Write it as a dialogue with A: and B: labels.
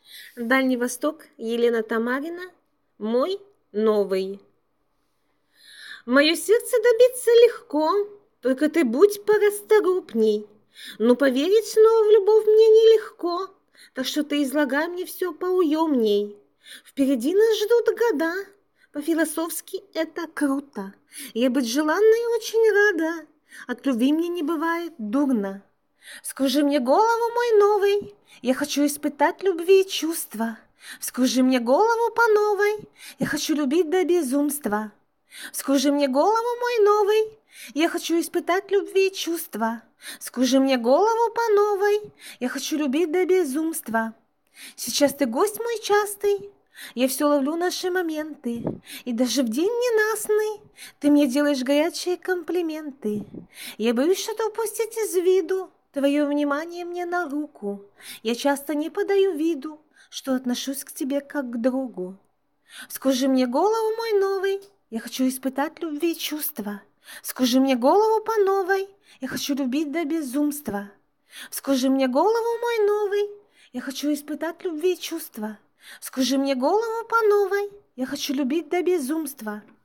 A: Дальний Восток, Елена Тамарина, мой новый. Мое сердце добиться легко, только ты будь порасторопней. Но поверить снова в любовь мне нелегко, так что ты излагай мне все поуемней. Впереди нас ждут года, по-философски это круто. Я быть желанной очень рада, от любви мне не бывает дурно. Вскружи мне голову, мой новый, я хочу испытать любви и чувства. Вскружи мне голову по новой, я хочу любить до безумства. Вскружи мне голову, мой новый, я хочу испытать любви и чувства. Вскружи мне голову по новой, я хочу любить до безумства. Сейчас ты гость мой частый, я все ловлю наши моменты, и даже в день ненастный ты мне делаешь горячие комплименты. Я боюсь что-то упустить из виду, твое внимание мне на руку. Я часто не подаю виду, что отношусь к тебе как к другу. Вскружи мне голову, мой новый, я хочу испытать любви и чувства. Вскружи мне голову по новой, я хочу любить до безумства. Вскружи мне голову, мой новый, я хочу испытать любви и чувства. Вскружи мне голову по новой, я хочу любить до безумства.